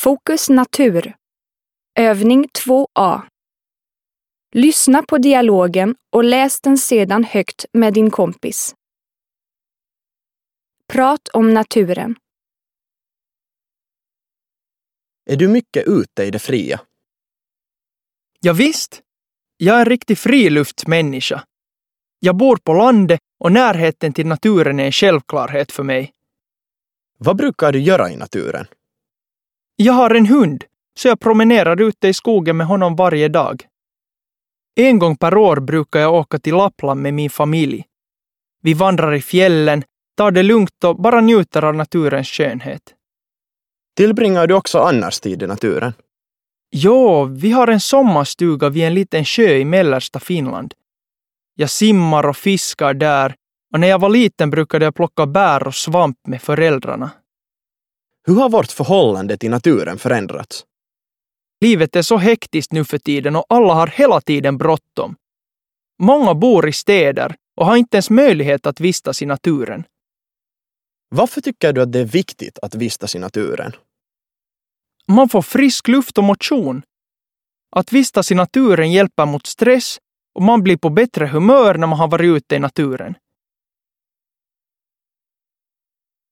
Fokus natur. Övning 2A. Lyssna på dialogen och läs den sedan högt med din kompis. Prat om naturen. Är du mycket ute i det fria? Ja visst, jag är en riktig friluftsmänniska. Jag bor på landet och närheten till naturen är en självklarhet för mig. Vad brukar du göra i naturen? Jag har en hund, så jag promenerar ute i skogen med honom varje dag. En gång per år brukar jag åka till Lappland med min familj. Vi vandrar i fjällen, tar det lugnt och bara njuter av naturens skönhet. Tillbringar du också annars tid i naturen? Jo, vi har en sommarstuga vid en liten sjö i mellersta Finland. Jag simmar och fiskar där, och när jag var liten brukade jag plocka bär och svamp med föräldrarna. Hur har vårt förhållande till naturen förändrats? Livet är så hektiskt nu för tiden och alla har hela tiden bråttom. Många bor i städer och har inte ens möjlighet att vistas i naturen. Varför tycker du att det är viktigt att vistas i naturen? Man får frisk luft och motion. Att vistas i naturen hjälper mot stress och man blir på bättre humör när man har varit ute i naturen.